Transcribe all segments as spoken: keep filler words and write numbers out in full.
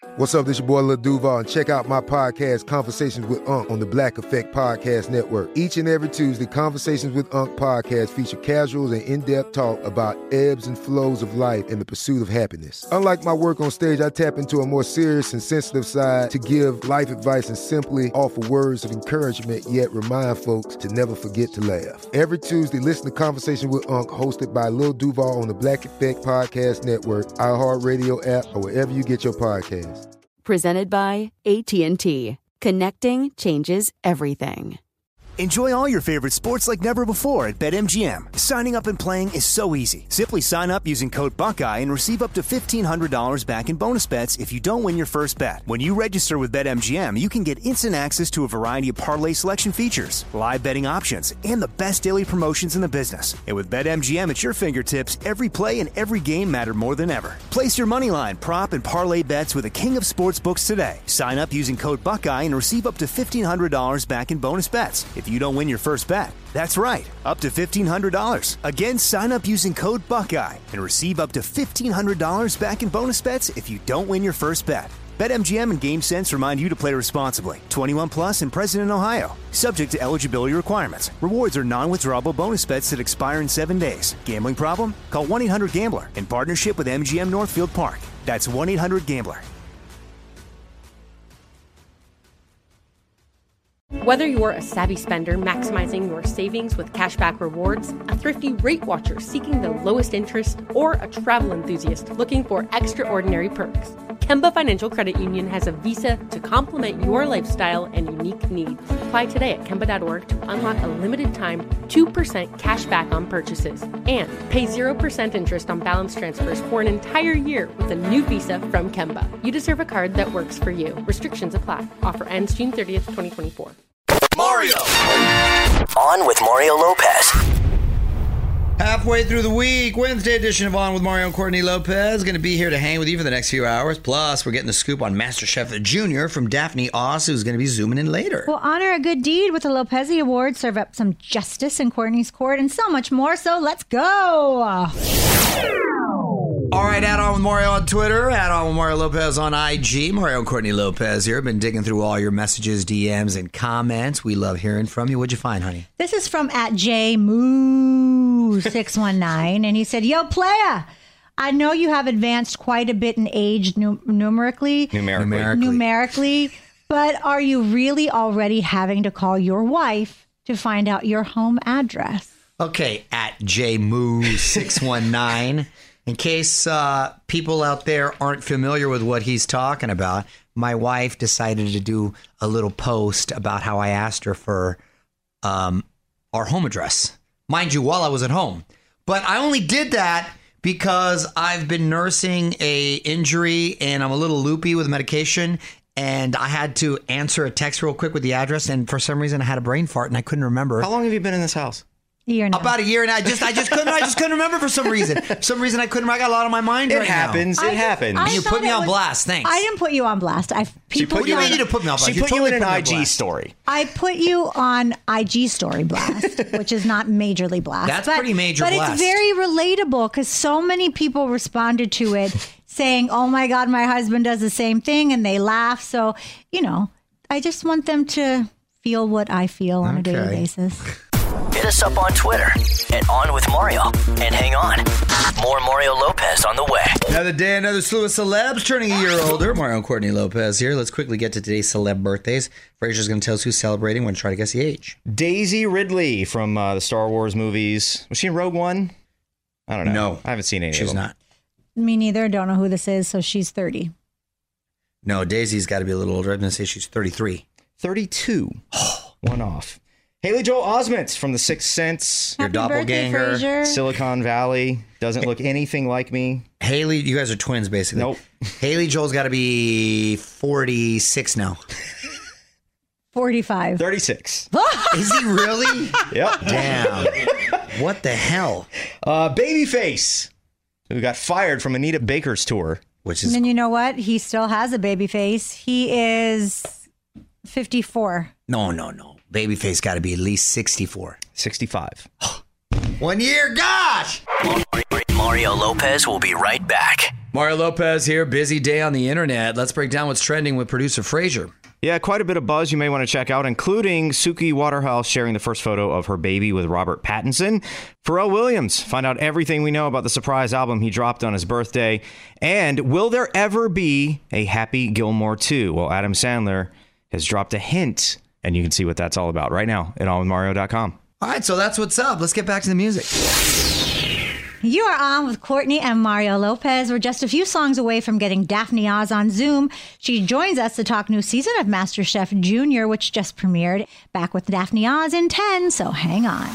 What's up, this your boy Lil Duval, and check out my podcast, Conversations with Unc, on the Black Effect Podcast Network. Each and every Tuesday, Conversations with Unc podcast feature casuals and in-depth talk about ebbs and flows of life and the pursuit of happiness. Unlike my work on stage, I tap into a more serious and sensitive side to give life advice and simply offer words of encouragement, yet remind folks to never forget to laugh. Every Tuesday, listen to Conversations with Unc, hosted by Lil Duval on the Black Effect Podcast Network, iHeartRadio app, or wherever you get your podcasts. Presented by A T and T. Connecting changes everything. Enjoy all your favorite sports like never before at BetMGM. Signing up and playing is so easy. Simply sign up using code Buckeye and receive up to fifteen hundred dollars back in bonus bets if you don't win your first bet. When you register with BetMGM, you can get instant access to a variety of parlay selection features, live betting options, and the best daily promotions in the business. And with BetMGM at your fingertips, every play and every game matter more than ever. Place your moneyline, prop, and parlay bets with the king of sportsbooks today. Sign up using code Buckeye and receive up to fifteen hundred dollars back in bonus bets if you don't win your first bet. That's right, up to fifteen hundred dollars. Again, sign up using code Buckeye and receive up to fifteen hundred dollars back in bonus bets if you don't win your first bet. BetMGM and GameSense remind you to play responsibly. twenty-one plus and present in Ohio. Subject to eligibility requirements. Rewards are non-withdrawable bonus bets that expire in seven days. Gambling problem? Call one eight hundred gambler in partnership with M G M Northfield Park. That's one eight hundred gambler. Whether you're a savvy spender maximizing your savings with cashback rewards, a thrifty rate watcher seeking the lowest interest, or a travel enthusiast looking for extraordinary perks, Kemba Financial Credit Union has a visa to complement your lifestyle and unique needs. Apply today at Kemba dot org to unlock a limited-time two percent cash back on purchases and pay zero percent interest on balance transfers for an entire year with a new visa from Kemba. You deserve a card that works for you. Restrictions apply. Offer ends June thirtieth, twenty twenty-four. Mario. On with Mario Lopez. Halfway through the week, Wednesday edition of On with Mario and Courtney Lopez. Going to be here to hang with you for the next few hours. Plus, we're getting the scoop on MasterChef Junior from Daphne Oss, who's going to be zooming in later. We'll honor a good deed with the Lopez Award, serve up some justice in Courtney's court, and so much more. So let's go. All right, at On with Mario on Twitter, at On with Mario Lopez on I G. Mario and Courtney Lopez here. Been digging through all your messages, D Ms, and comments. We love hearing from you. What'd you find, honey? This is from at J Moo six one nine, and he said, "Yo, playa, I know you have advanced quite a bit in age nu- numerically, numerically, numerically, numerically, but are you really already having to call your wife to find out your home address?" Okay, at J Moo six one nine. In case uh, people out there aren't familiar with what he's talking about, my wife decided to do a little post about how I asked her for um, our home address. Mind you, while I was at home. But I only did that because I've been nursing a injury and I'm a little loopy with medication. And I had to answer a text real quick with the address. And for some reason, I had a brain fart and I couldn't remember. How long have you been in this house? Year now. About a year, and I just, I just couldn't, I just couldn't remember for some reason. For some reason, I couldn't. I got a lot on my mind It right happens. now. It happens. I You thought put me it on was- blast. Thanks. I didn't put you on blast. I people. put you You on- need to put me on blast. She You put you totally in an put me on I G blast. story. I put you on I G story blast, which is not majorly blast. That's but, pretty major but blast. it's very relatable because so many people responded to it saying, "Oh my God, my husband does the same thing," and they laugh. So, you know, I just want them to feel what I feel on a Okay. daily basis. Hit us up on Twitter at On With Mario. And hang on, more Mario Lopez on the way. Another day, another slew of celebs turning a year older. Mario and Courtney Lopez here. Let's quickly get to today's celeb birthdays. Frasier's going to tell us who's celebrating. We're going to try to guess the age. Daisy Ridley from uh, the Star Wars movies. Was she in Rogue One? I don't know. No. I haven't seen any She's of them. not. Me neither. Don't know who this is. So she's thirty. No, Daisy's got to be a little older. I'm going to say she's thirty-three. thirty-two. One off. Haley Joel Osment from The Sixth Sense. Your Happy birthday, doppelganger. Frasier. Silicon Valley. Doesn't look anything like me. Haley, you guys are twins, basically. Nope. Haley Joel's got to be forty-six now. forty-five. thirty-six. Is he really? Yep. Damn. What the hell? Uh, Babyface, who got fired from Anita Baker's tour. Which And is then you know what? He still has a baby face. He is fifty-four. no, no, no. Babyface got to be at least sixty-four. sixty-five. One year, gosh. Mario Lopez will be right back. Mario Lopez here, busy day on the internet. Let's break down what's trending with producer Frazier. Yeah, quite a bit of buzz you may want to check out, including Suki Waterhouse sharing the first photo of her baby with Robert Pattinson. Pharrell Williams, find out everything we know about the surprise album he dropped on his birthday. And will there ever be a Happy Gilmore two? Well, Adam Sandler has dropped a hint, and you can see what that's all about right now at all with mario dot com. All right, so that's what's up. Let's get back to the music. You are on with Courtney and Mario Lopez. We're just a few songs away from getting Daphne Oz on Zoom. She joins us to talk new season of MasterChef Junior, which just premiered. Back with Daphne Oz in ten, so hang on.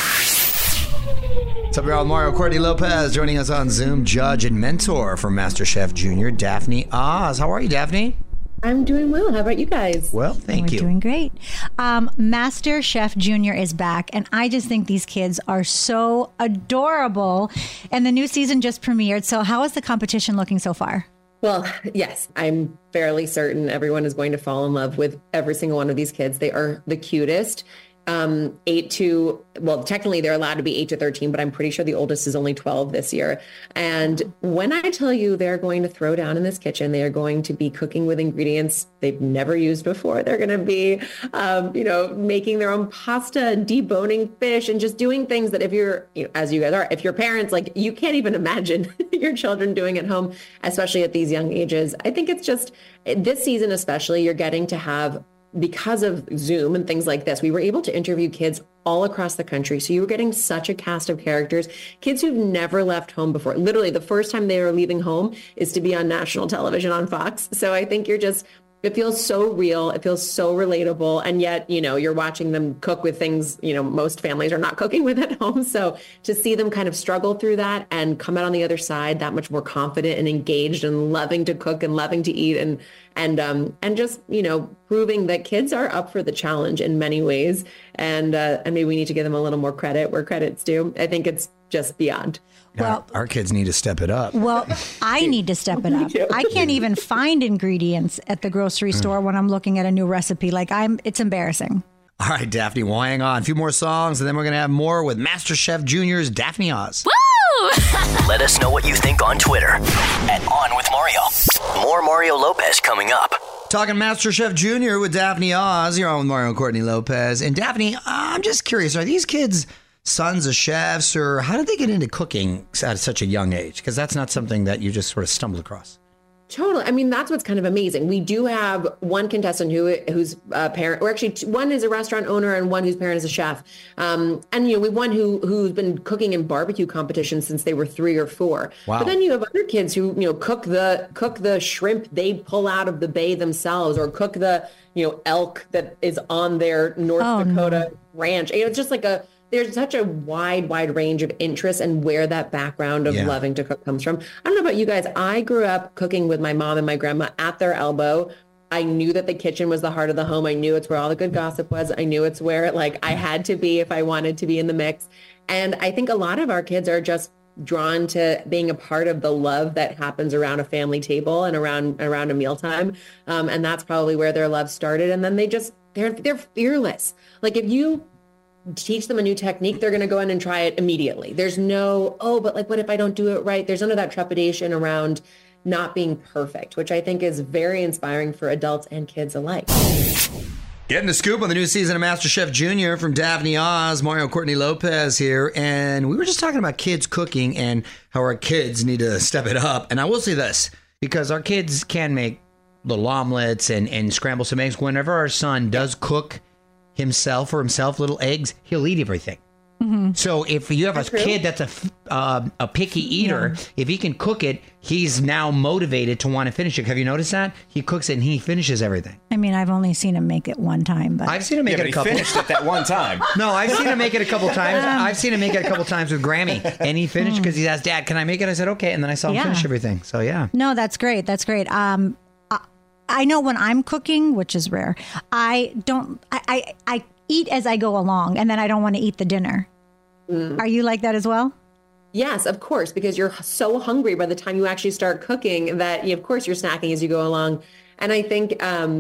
What's up, y'all? Mario Courtney Lopez joining us on Zoom, judge and mentor for MasterChef Junior, Daphne Oz. How are you, Daphne? I'm doing well. How about you guys? Well, thank We're you. doing great. Um, Master Chef Junior is back, and I just think these kids are so adorable. And the new season just premiered. So how is the competition looking so far? Well, yes, I'm fairly certain everyone is going to fall in love with every single one of these kids. They are the cutest. Um, eight to, well, technically they're allowed to be eight to thirteen, but I'm pretty sure the oldest is only twelve this year. And when I tell you they're going to throw down in this kitchen, they are going to be cooking with ingredients they've never used before. They're going to be, um, you know, making their own pasta and deboning fish and just doing things that if you're, you know, as you guys are, if you're parents, like you can't even imagine your children doing at home, especially at these young ages. I think it's just this season, especially, you're getting to have, because of Zoom and things like this, we were able to interview kids all across the country. So you were getting such a cast of characters, kids who've never left home before. Literally the first time they were leaving home is to be on national television on Fox. So I think you're just, it feels so real. It feels so relatable. And yet, you know, you're watching them cook with things, you know, most families are not cooking with at home. So to see them kind of struggle through that and come out on the other side that much more confident and engaged and loving to cook and loving to eat and and um and just, you know, proving that kids are up for the challenge in many ways. And uh, and maybe we need to give them a little more credit where credit's due. I think it's just beyond. Well, our, our kids need to step it up. Well, I need to step it up. I can't even find ingredients at the grocery store when I'm looking at a new recipe. Like I'm, it's embarrassing. All right, Daphne, well, hang on. A few more songs, and then we're going to have more with MasterChef Junior's Daphne Oz. Woo! Let us know what you think on Twitter at On With Mario. More Mario Lopez coming up. Talking MasterChef Junior with Daphne Oz. You're on with Mario and Courtney Lopez. And Daphne, I'm just curious, are these kids sons of chefs, or how did they get into cooking at such a young age? Because that's not something that you just sort of stumbled across. Totally. I mean, that's what's kind of amazing. We do have one contestant who whose uh, parent, or actually t- one is a restaurant owner and one whose parent is a chef. Um, and, you know, we have one who, who's been cooking in barbecue competitions since they were three or four. Wow. But then you have other kids who, you know, cook the cook the shrimp they pull out of the bay themselves, or cook the, you know, elk that is on their North Oh, Dakota no. ranch. You know, it's just like a, there's such a wide, wide range of interests and where that background of Yeah. loving to cook comes from. I don't know about you guys. I grew up cooking with my mom and my grandma at their elbow. I knew that the kitchen was the heart of the home. I knew it's where all the good gossip was. I knew it's where like I had to be if I wanted to be in the mix. And I think a lot of our kids are just drawn to being a part of the love that happens around a family table and around around a mealtime. Um, and that's probably where their love started. And then they just, they're they're fearless. Like if you teach them a new technique, they're going to go in and try it immediately. There's no, oh, but like, what if I don't do it right? There's none of that trepidation around not being perfect, which I think is very inspiring for adults and kids alike. Getting the scoop on the new season of MasterChef Junior from Daphne Oz, Mario Courtney Lopez here. And we were just talking about kids cooking and how our kids need to step it up. And I will say this, because our kids can make little omelets and, and scramble some eggs. Whenever our son does cook himself or himself little eggs, he'll eat everything. Mm-hmm. So if you have a True. kid that's a uh, a picky eater, yeah. if he can cook it, he's now motivated to want to finish it. Have you noticed that? He cooks it and he finishes everything. I mean, I've only seen him make it one time, but I've seen him make Yeah, it but a he couple. finished it that one time. No, I've seen him make it a couple times. I've seen him make it a couple times with Grammy, and he finished because he asked, "Dad, can I make it?" I said, "Okay," and then I saw him Yeah. finish everything. So yeah. no, that's great. That's great. Um, I, I know when I'm cooking, which is rare, I don't, I, I, I eat as I go along, and then I don't want to eat the dinner. Mm. Are you like that as well? Yes, of course, because you're so hungry by the time you actually start cooking that, you, of course, you're snacking as you go along. And I think, um,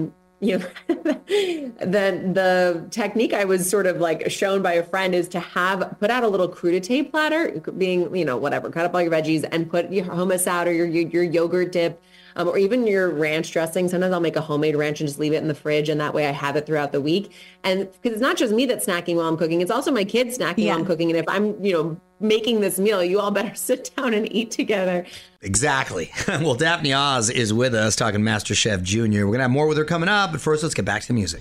you know, the the technique I was sort of like shown by a friend is to have put out a little crudité platter, being, you know, whatever, cut up all your veggies and put your hummus out or your your, your yogurt dip. Um, or even your ranch dressing. Sometimes I'll make a homemade ranch and just leave it in the fridge. And that way I have it throughout the week. And because it's not just me that's snacking while I'm cooking, it's also my kids snacking Yeah. while I'm cooking. And if I'm, you know, making this meal, you all better sit down and eat together. Exactly. Well, Daphne Oz is with us talking MasterChef Junior We're going to have more with her coming up. But first, let's get back to the music.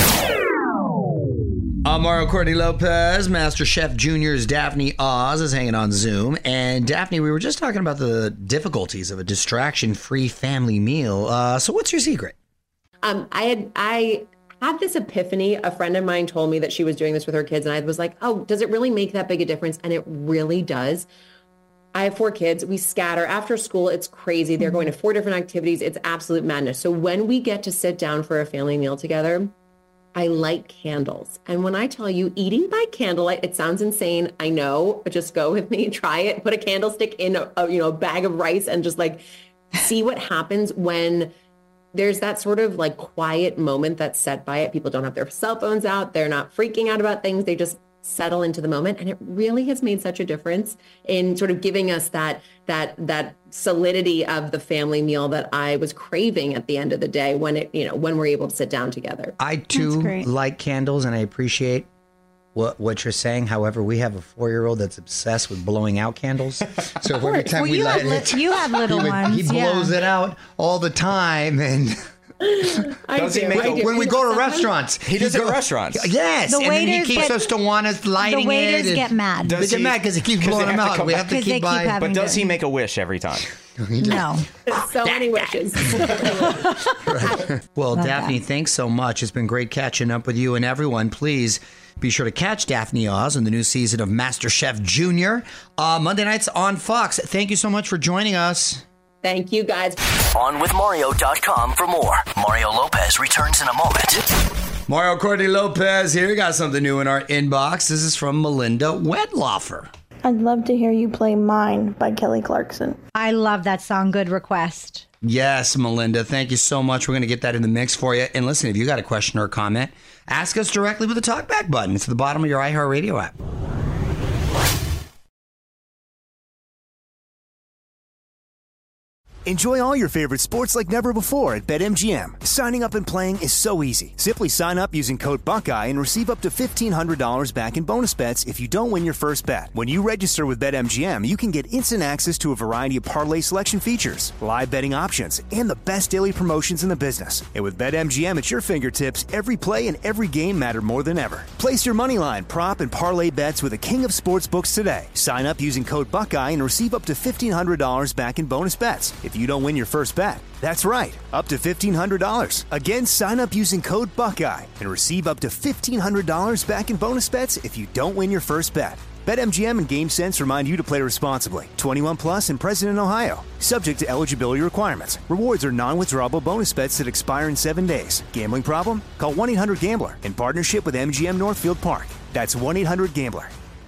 I'm Mario Courtney Lopez. MasterChef Junior's Daphne Oz is hanging on Zoom. And Daphne, we were just talking about the difficulties of a distraction-free family meal. Uh, so what's your secret? Um, I had I had this epiphany. A friend of mine told me that she was doing this with her kids. And I was like, oh, does it really make that big a difference? And it really does. I have four kids. We scatter after school. It's crazy. They're going to four different activities. It's absolute madness. So when we get to sit down for a family meal together, I light candles. And when I tell you eating by candlelight, it sounds insane. I know, but just go with me, try it, put a candlestick in a, a you know, bag of rice and just like see what happens when there's that sort of like quiet moment that's set by it. People don't have their cell phones out. They're not freaking out about things. They just settle into the moment. And it really has made such a difference in sort of giving us that, that, that solidity of the family meal that I was craving at the end of the day when it, you know, when we're able to sit down together. I too like candles and I appreciate what what you're saying. However, we have a four-year-old that's obsessed with blowing out candles. So every time Well, we you light have it, li- you have little he, would- ones, he blows yeah. it out all the time. And I Does he do, make I a- do. when we You go know, to sometimes- restaurants, He does it at restaurants. Yes, The and then he waiters keeps get- us to want us lighting The waiters it. and- get mad. They Does get he- mad because he keeps 'cause they blowing them have to out. come We back. have to 'Cause they keep keep buying. having- But does he make a wish every time? No. So many wishes. Well, Love Daphne, that. thanks so much. It's been great catching up with you and everyone. Please be sure to catch Daphne Oz in the new season of MasterChef Junior Uh, Monday nights on Fox. Thank you so much for joining us. Thank you, guys. on with mario dot com for more. Mario Lopez returns in a moment. Mario Courtney Lopez here. Got something new in our inbox. This is from Melinda Wedloffer. I'd love to hear you play Mine by Kelly Clarkson. I love that song. Good request. Yes, Melinda, thank you so much. We're going to get that in the mix for you. And listen, if you got a question or a comment, ask us directly with the talkback button. It's at the bottom of your iHeartRadio app. Enjoy all your favorite sports like never before at BetMGM. Signing up and playing is so easy. Simply sign up using code Buckeye and receive up to fifteen hundred dollars back in bonus bets if you don't win your first bet. When you register with BetMGM, you can get instant access to a variety of parlay selection features, live betting options, and the best daily promotions in the business. And with BetMGM at your fingertips, every play and every game matter more than ever. Place your moneyline, prop, and parlay bets with the king of sportsbooks today. Sign up using code Buckeye and receive up to fifteen hundred dollars back in bonus bets if you don't win your first bet. That's right, up to fifteen hundred dollars. Again, sign up using code Buckeye and receive up to fifteen hundred dollars back in bonus bets if you don't win your first bet. BetMGM and GameSense remind you to play responsibly. twenty-one plus and present in Ohio. Subject to eligibility requirements. Rewards are non-withdrawable bonus bets that expire in seven days. Gambling problem? Call one eight hundred gambler in partnership with M G M Northfield Park. That's one eight hundred gambler.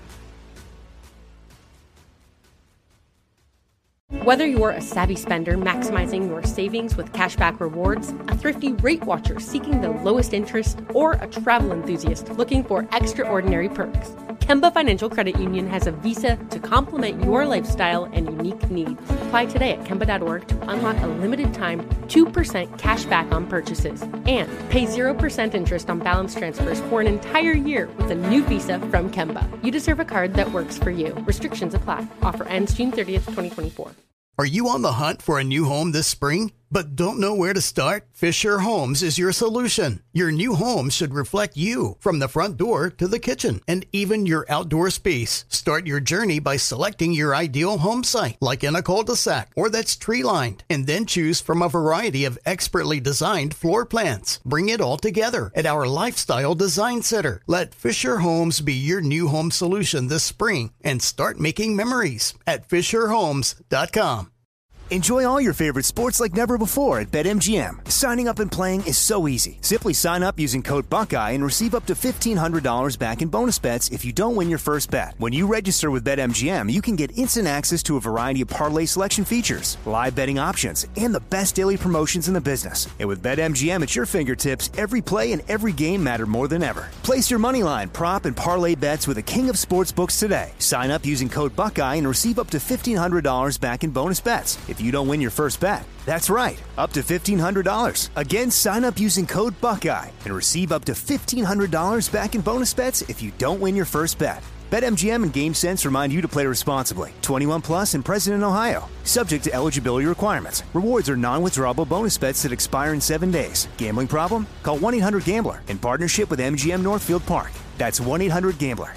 Whether you're a savvy spender maximizing your savings with cashback rewards, a thrifty rate watcher seeking the lowest interest, or a travel enthusiast looking for extraordinary perks, Kemba Financial Credit Union has a visa to complement your lifestyle and unique needs. Apply today at Kemba dot org to unlock a limited time two percent cash back on purchases and pay zero percent interest on balance transfers for an entire year with a new visa from Kemba. You deserve a card that works for you. Restrictions apply. Offer ends June thirtieth, twenty twenty-four. Are you on the hunt for a new home this spring, but don't know where to start? Fisher Homes is your solution. Your new home should reflect you, from the front door to the kitchen, and even your outdoor space. Start your journey by selecting your ideal home site, like in a cul-de-sac or that's tree-lined, and then choose from a variety of expertly designed floor plans. Bring it all together at our Lifestyle Design Center. Let Fisher Homes be your new home solution this spring and start making memories at fisher homes dot com. Enjoy all your favorite sports like never before at BetMGM. Signing up and playing is so easy. Simply sign up using code Buckeye and receive up to fifteen hundred dollars back in bonus bets if you don't win your first bet. When you register with BetMGM, you can get instant access to a variety of parlay selection features, live betting options, and the best daily promotions in the business. And with BetMGM at your fingertips, every play and every game matter more than ever. Place your moneyline, prop, and parlay bets with the king of sportsbooks today. Sign up using code Buckeye and receive up to fifteen hundred dollars back in bonus bets if you don't win your first bet. That's right, up to fifteen hundred dollars. Again, sign up using code Buckeye and receive up to fifteen hundred dollars back in bonus bets if you don't win your first bet. BetMGM and GameSense remind you to play responsibly. twenty-one plus and present in Ohio. Subject to eligibility requirements. Rewards are non-withdrawable bonus bets that expire in seven days. Gambling problem? Call one eight hundred gambler in partnership with M G M Northfield Park. That's one eight hundred gambler.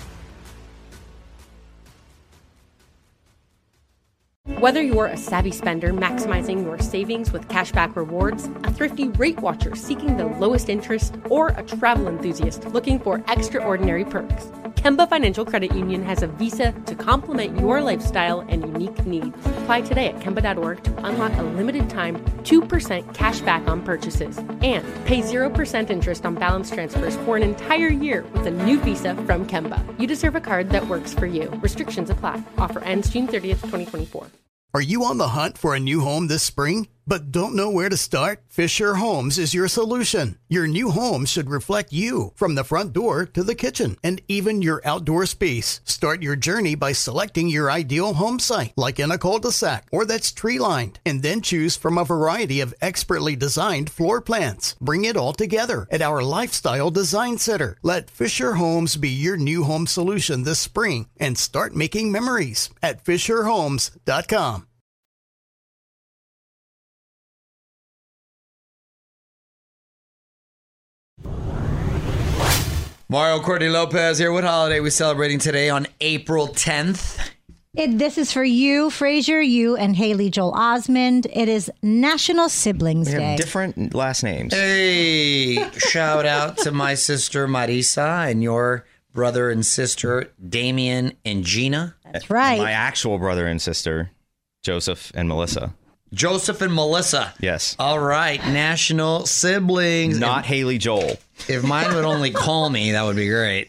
Whether you're a savvy spender maximizing your savings with cashback rewards, a thrifty rate watcher seeking the lowest interest, or a travel enthusiast looking for extraordinary perks, Kemba Financial Credit Union has a visa to complement your lifestyle and unique needs. Apply today at Kemba dot org to unlock a limited time two percent cash back on purchases and pay zero percent interest on balance transfers for an entire year with a new visa from Kemba. You deserve a card that works for you. Restrictions apply. Offer ends June thirtieth, twenty twenty-four. Are you on the hunt for a new home this spring, but don't know where to start? Fisher Homes is your solution. Your new home should reflect you, from the front door to the kitchen, and even your outdoor space. Start your journey by selecting your ideal home site, like in a cul-de-sac or that's tree-lined, and then choose from a variety of expertly designed floor plans. Bring it all together at our Lifestyle Design Center. Let Fisher Homes be your new home solution this spring and start making memories at fisher homes dot com. Mario Courtney Lopez here. What holiday are we celebrating today on April tenth? It, this is for you, Frazier, you, and Haley Joel Osmond. It is National Siblings We Day. have different last names. Hey, shout out to my sister Marisa and your brother and sister Damien and Gina. That's right. My actual brother and sister, Joseph and Melissa. Joseph and Melissa. Yes. All right, National Siblings. Not if, Haley Joel. If mine would only call me, that would be great.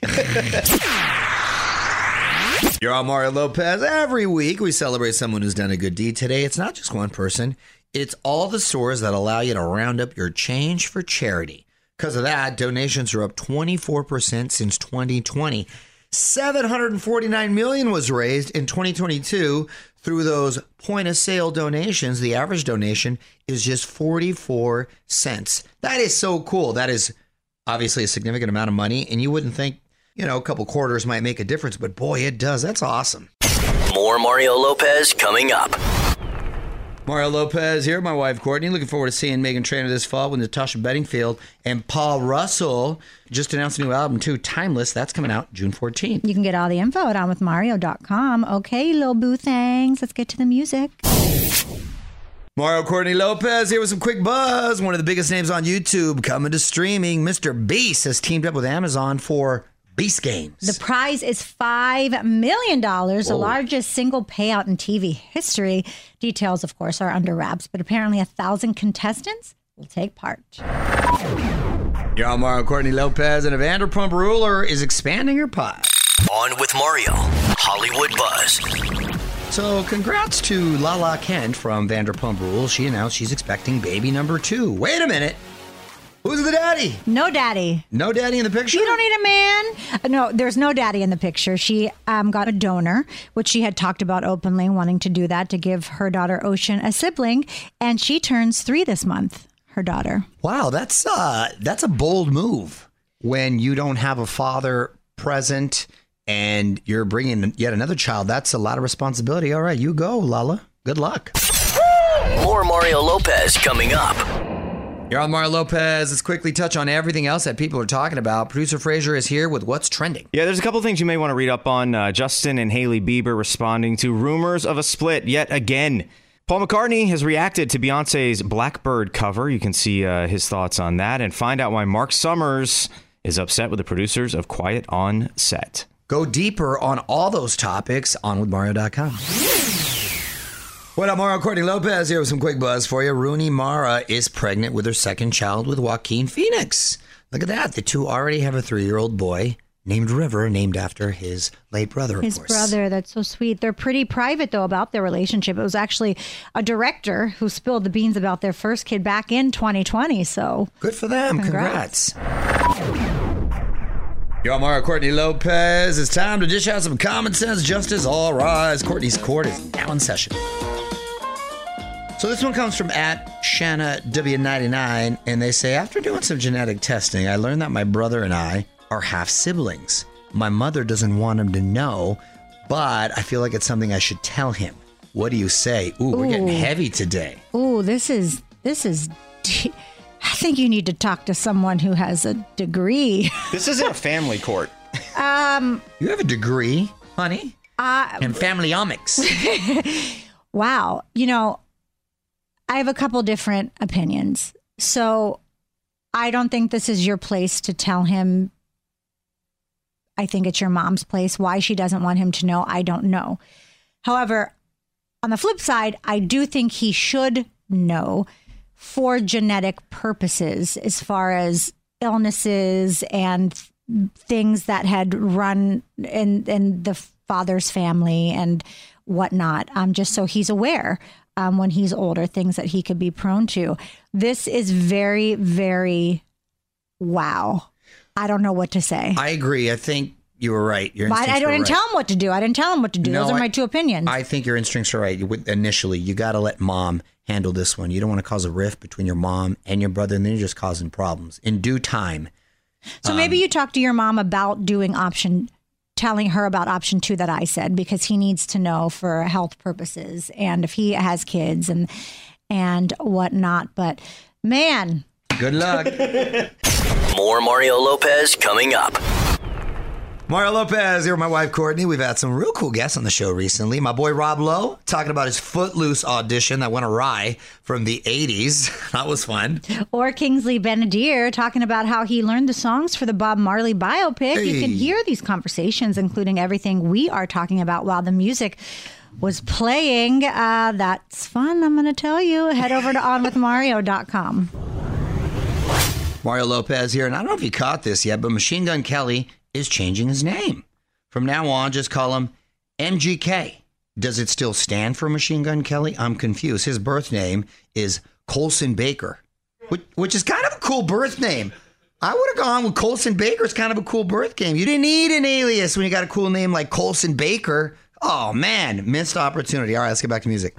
You're on Mario Lopez. Every week we celebrate someone who's done a good deed. Today, it's not just one person. It's all the stores that allow you to round up your change for charity. Because of that, donations are up twenty-four percent since twenty twenty. seven hundred forty-nine million dollars was raised in twenty twenty-two through those point-of-sale donations. The average donation is just forty-four cents. That is so cool. That is obviously a significant amount of money, and you wouldn't think, you know, a couple quarters might make a difference, but boy, it does. That's awesome. More Mario Lopez coming up. Mario Lopez here, my wife Courtney. Looking forward to seeing Meghan Trainor this fall with Natasha Bedingfield. And Paul Russell just announced a new album too, Timeless. That's coming out June fourteenth. You can get all the info at on with mario dot com. Okay, little boo thangs. Let's get to the music. Mario Courtney Lopez here with some quick buzz. One of the biggest names on YouTube coming to streaming. Mister Beast has teamed up with Amazon for Beast Games. The prize is five million dollars, the largest single payout in T V history. Details, of course, are under wraps, but apparently a thousand contestants will take part. You're on Mario Courtney Lopez, and a Vanderpump Ruler is expanding her pie. On with Mario, Hollywood Buzz. So congrats to Lala Kent from Vanderpump Rules. She announced she's expecting baby number two. Wait a minute. Who's the daddy? No daddy. No daddy in the picture? You don't need a man. Uh, No, there's no daddy in the picture. She um, got a donor, which she had talked about openly, wanting to do that to give her daughter Ocean a sibling. And she turns three this month, her daughter. Wow, that's uh, that's a bold move when you don't have a father present and you're bringing yet another child. That's a lot of responsibility. All right, you go, Lala. Good luck. More Mario Lopez coming up. You're on Mario Lopez. Let's quickly touch on everything else that people are talking about. Producer Frazier is here with what's trending. Yeah, there's a couple things you may want to read up on. Uh, Justin and Hailey Bieber responding to rumors of a split yet again. Paul McCartney has reacted to Beyonce's Blackbird cover. You can see uh, his thoughts on that and find out why Mark Summers is upset with the producers of Quiet on Set. Go deeper on all those topics on with mario dot com. What up, Mario? Courtney Lopez here with some quick buzz for you. Rooney Mara is pregnant with her second child with Joaquin Phoenix. Look at that. The two already have a three-year-old boy named River, named after his late brother, of His course. brother. That's so sweet. They're pretty private, though, about their relationship. It was actually a director who spilled the beans about their first kid back in twenty twenty. So good for them. Congrats. Congrats. Yo, Mario Courtney Lopez. It's time to dish out some common sense justice. All rise. Courtney's court is now in session. So this one comes from at Shanna W ninety-nine, and they say, after doing some genetic testing, I learned that my brother and I are half siblings. My mother doesn't want him to know, but I feel like it's something I should tell him. What do you say? Ooh, we're getting Ooh. heavy today. Ooh, this is this is. De- I think you need to talk to someone who has a degree. This isn't a family court. Um, you have a degree, honey, uh, in familyomics. Wow, you know, I have a couple different opinions. So, I don't think this is your place to tell him. I think it's your mom's place. Why she doesn't want him to know, I don't know. However, on the flip side, I do think he should know for genetic purposes, as far as illnesses and things that had run in, in the father's family and whatnot, um, just so he's aware um, when he's older, things that he could be prone to. This is very, very wow. I don't know what to say. I agree. I think you were right. Your But I instincts didn't were right. tell him what to do. I didn't tell him what to do. No, Those are I- my two opinions. I think your instincts are right. You would- Initially, you got to let mom handle this one. You don't want to cause a rift between your mom and your brother, and then you're just causing problems. In due time. So um, maybe you talk to your mom about doing option, telling her about option two that I said, because he needs to know for health purposes and if he has kids and and whatnot. But man, good luck. More Mario Lopez coming up. Mario Lopez here with my wife, Courtney. We've had some real cool guests on the show recently. My boy, Rob Lowe, talking about his Footloose audition that went awry from the eighties. That was fun. or Kingsley Benadir talking about how he learned the songs for the Bob Marley biopic. You can Hey. hear these conversations, including everything we are talking about while the music was playing. Uh, that's fun, I'm going to tell you. Head over to on with mario dot com. Mario Lopez here, and I don't know if you caught this yet, but Machine Gun Kelly is changing his name. From now on, just call him M G K. Does it still stand for Machine Gun Kelly? I'm confused. His birth name is Colson Baker, which, which is kind of a cool birth name. I would have gone with Colson Baker. It's kind of a cool birth name. You didn't need an alias when you got a cool name like Colson Baker. Oh, man, missed opportunity. All right, let's get back to music.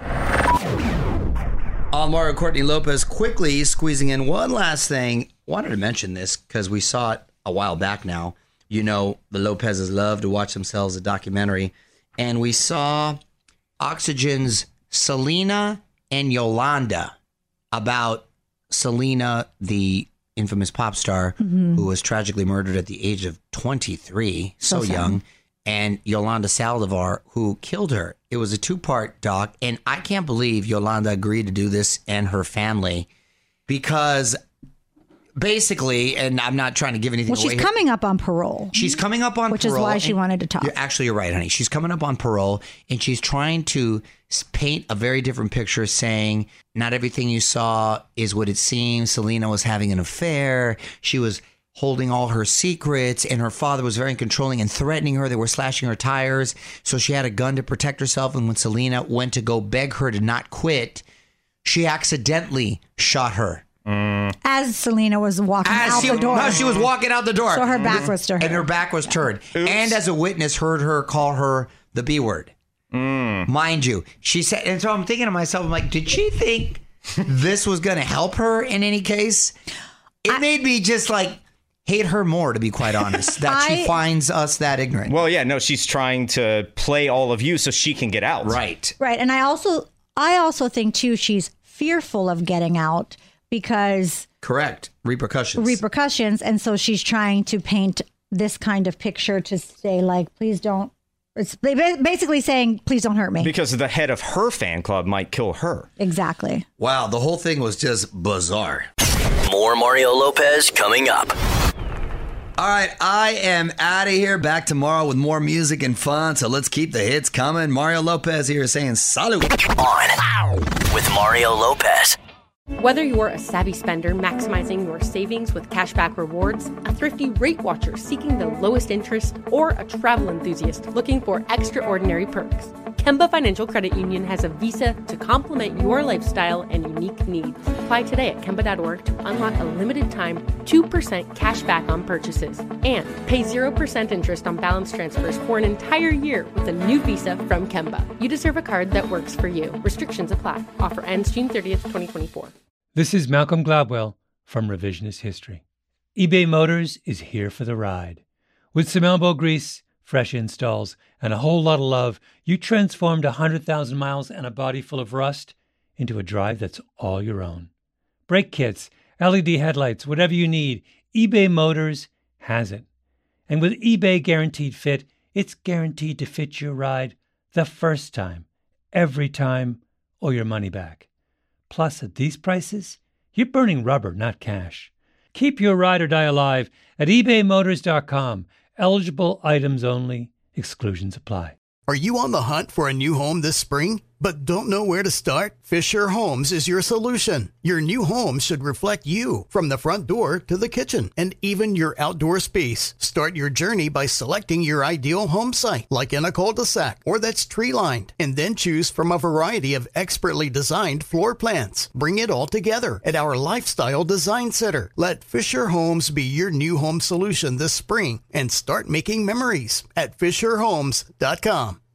On Mario Courtney Lopez, quickly squeezing in one last thing. Wanted to mention this because we saw it a while back now. You know, the Lopezes love to watch themselves a documentary. And we saw Oxygen's Selena and Yolanda, about Selena, the infamous pop star Mhm. who was tragically murdered at the age of twenty-three, so, So sad. young, and Yolanda Saldivar, who killed her. It was a two-part doc, and I can't believe Yolanda agreed to do this and her family, because basically, and I'm not trying to give anything Well, away she's here. coming up on parole. She's coming up on Which parole. is why she and wanted to talk. You're, actually, you're right, honey. She's coming up on parole, and she's trying to s- paint a very different picture, saying not everything you saw is what it seems. Selena was having an affair. She was holding all her secrets, and her father was very controlling and threatening her. They were slashing her tires, so she had a gun to protect herself. And when Selena went to go beg her to not quit, she accidentally shot her. As Selena was walking As out she, the door. No, she was walking out the door. So her back was to her. And her back was turned. And as a witness, heard her call her the B word. Mind you, she said, and so I'm thinking to myself, I'm like, did she think this was going to help her in any case? It made me just like hate her more, to be quite honest, that I- she finds us that ignorant. Well, yeah, no, she's trying to play all of you so she can get out. Right. Right. And I also I also think too she's fearful of getting out because Correct. Repercussions. repercussions, and so she's trying to paint this kind of picture to say like, please don't. It's ba- basically saying, please don't hurt me. Because the head of her fan club might kill her. Exactly. Wow, the whole thing was just bizarre. More Mario Lopez coming up. All right, I am out of here. Back tomorrow with more music and fun. So let's keep the hits coming. Mario Lopez here saying salud. On with Mario Lopez. Whether you're a savvy spender maximizing your savings with cashback rewards, a thrifty rate watcher seeking the lowest interest, or a travel enthusiast looking for extraordinary perks, Kemba Financial Credit Union has a visa to complement your lifestyle and unique needs. Apply today at Kemba dot org to unlock a limited time two percent cash back on purchases and pay zero percent interest on balance transfers for an entire year with a new visa from Kemba. You deserve a card that works for you. Restrictions apply. Offer ends June thirtieth, twenty twenty-four. This is Malcolm Gladwell from Revisionist History. eBay Motors is here for the ride. With some elbow grease, fresh installs, and a whole lot of love, you transformed one hundred thousand miles and a body full of rust into a drive that's all your own. Brake kits, L E D headlights, whatever you need, eBay Motors has it. And with eBay Guaranteed Fit, it's guaranteed to fit your ride the first time, every time, or your money back. Plus, at these prices, you're burning rubber, not cash. Keep your ride or die alive at ebay motors dot com. Eligible items only. Exclusions apply. Are you on the hunt for a new home this spring, but don't know where to start? Fisher Homes is your solution. Your new home should reflect you, from the front door to the kitchen, and even your outdoor space. Start your journey by selecting your ideal home site, like in a cul-de-sac or that's tree-lined, and then choose from a variety of expertly designed floor plans. Bring it all together at our Lifestyle Design Center. Let Fisher Homes be your new home solution this spring and start making memories at fisher homes dot com.